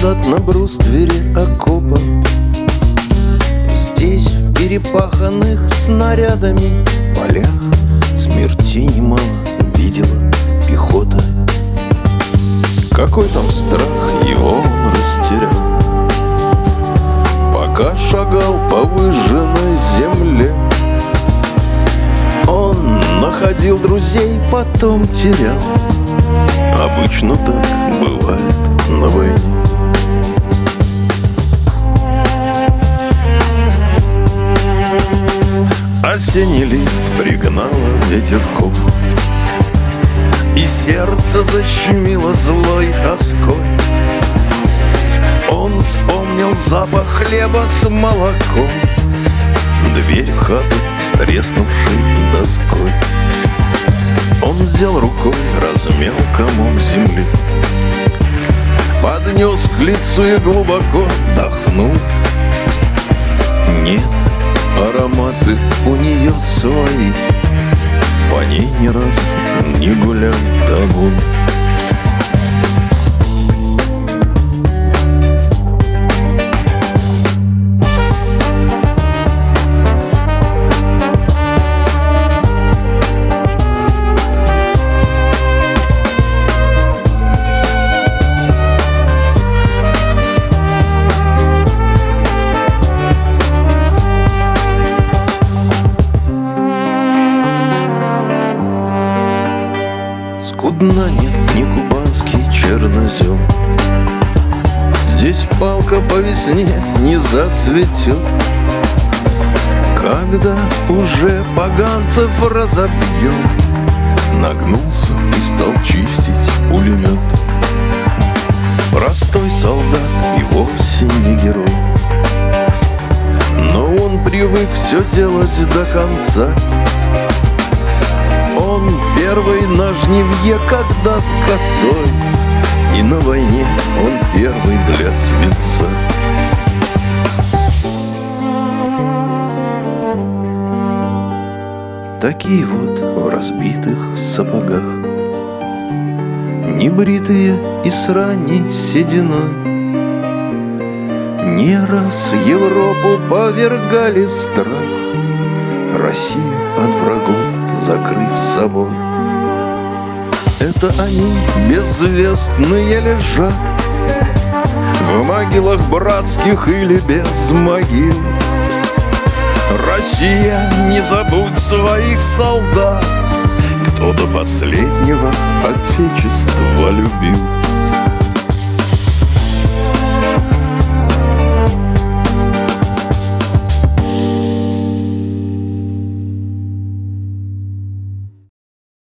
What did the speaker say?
солдат на бруствере окопа. Здесь, в перепаханных снарядами полях, смертей немало видела пехота. Какой там страх, его он растерял, пока шагал по выжженной земле. Он находил друзей, потом терял. Обычно так бывает на войне. Осенний лист пригнало ветерком, и сердце защемило злой тоской. Он вспомнил запах хлеба с молоком, дверь в хату с треснувшей доской. Он взял рукой, размял комок земли, поднес к лицу и глубоко вдохнул. Нет, ароматы у нее свои, по ней ни разу не гулял табун. Скудно нет ни кубанский чернозем, здесь палка по весне не зацветет. Когда уже поганцев разобьем, нагнулся и стал чистить пулемет. Простой солдат и вовсе не герой, но он привык все делать до конца. Он первый на жнивье, когда с косой, и на войне он первый для свинца. Такие вот в разбитых сапогах, небритые и с ранней сединой, не раз Европу повергали в страх, Россию от врагов закрыв собой. Это они безвестные лежат в могилах братских или без могил. Россия, не забудь своих солдат, кто до последнего Отечество любил.